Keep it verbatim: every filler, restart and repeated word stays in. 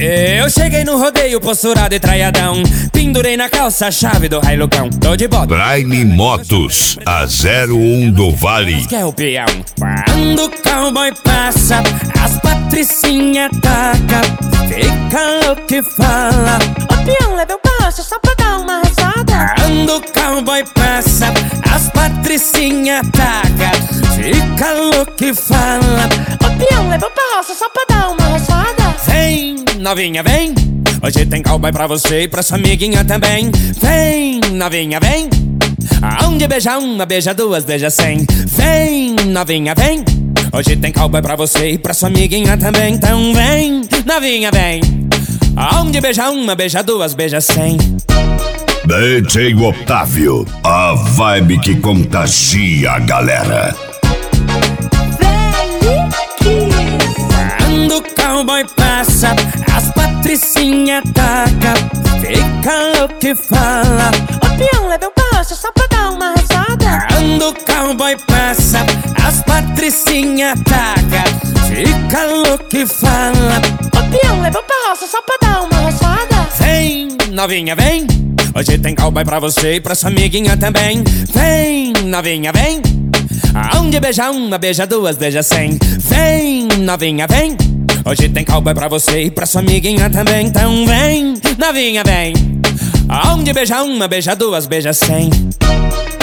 Eu cheguei no rodeio, posturado e traiadão. Pendurei na calça a chave do Hilux. Tô de bota. Prime Motos, a zero um do Vale. Que é o peão. Quando o cowboy passa, as patricinha taca. Fica louco e fala: ô peão, leva eu passo só pra dar uma rezada. Quando o cowboy passa, as patricinha taca. Fica louco e fala: ô peão, leva eu passo só pra dar uma rezada. Vem, novinha, vem. Hoje tem cowboy pra você e pra sua amiguinha também. Vem, novinha, vem. Aonde beija uma, beija duas, beija cem. Vem, novinha, vem. Hoje tem cowboy pra você e pra sua amiguinha também. Então vem, novinha, vem. Aonde beija uma, beija duas, beija cem. D J Otávio, a vibe que contagia a galera. Quando o cowboy passa, as patricinha taca. Fica louco e fala: ô peão, leva eu passo só pra dar uma rezada. Quando o cowboy passa, as patricinha taca. Fica louco e fala: ô peão, leva eu passo só pra dar uma rezada. Vem, novinha, vem. Hoje tem cowboy pra você e pra sua amiguinha também. Vem, novinha, vem. Aonde beija uma, beija duas, beija cem. Vem, novinha, vem. Hoje tem cowboy pra você e pra sua amiguinha também. Então vem, novinha, vem. Aonde beija uma, beija duas, beija cem.